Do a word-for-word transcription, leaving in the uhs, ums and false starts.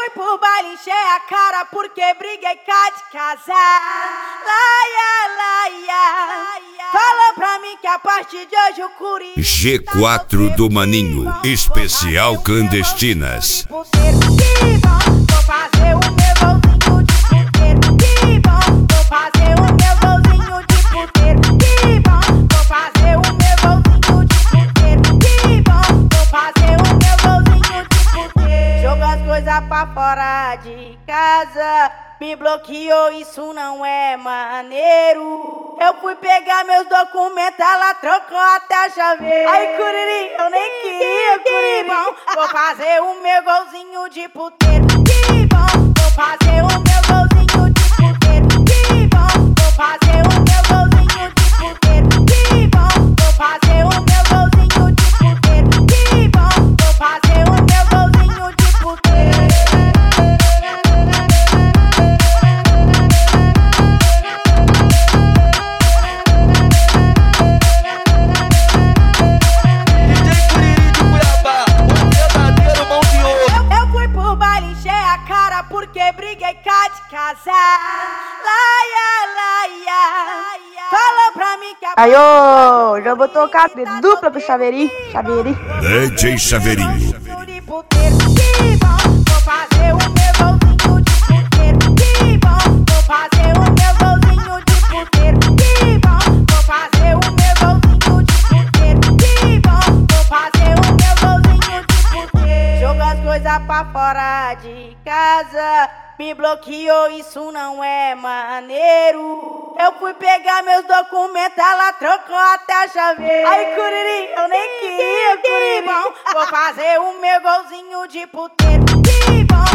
fui pro baile, encher a cara porque briguei cá de casar. Laia, laia, falou pra mim que a partir de hoje o Curi G quatro do Maninho, especial clandestinas. Vou fazer o meu golzinho de puteiro, que bom. Vou fazer o meu golzinho de puteiro, que bom. Vou fazer o meu golzinho de puteiro, que bom. Vou fazer o meu golzinho de puteiro. Jogou as coisas pra fora de casa, me bloqueou, isso não é maneiro. Eu fui pegar meus documentos, ela trocou até a chaveira. Ai, Curiri, eu nem queria, Curiri. Bom, vou fazer o meu golzinho de puteiro, que bom. Vou fazer o meu golzinho de puteiro, que bom. Vou fazer o meu golzinho de puteiro, que bom. Vou fazer o meu golzinho de puteiro, que bom. Vou fazer o meu golzinho de puteiro. Porque briguei cá de casar. Laia, laia, falou pra mim que a... Aí, ô, já vou tocar de dupla pro Chaveirinho, Chaveirinho. D J Chaveirinho. Vou fazer o meu golzinho de puteiro, que bom. Vou fazer o meu golzinho de puteiro, que bom. Vou fazer o meu golzinho de puteiro, que bom. Vou fazer o meu golzinho de puteiro. Jogou as coisas pra fora de casa, me bloqueou, isso não é maneiro. Eu fui pegar meus documentos, ela trocou até a chaveira. Ai, Curiri, eu nem queria, Curiri. Bom, vou fazer o meu golzinho de puteiro, que bom.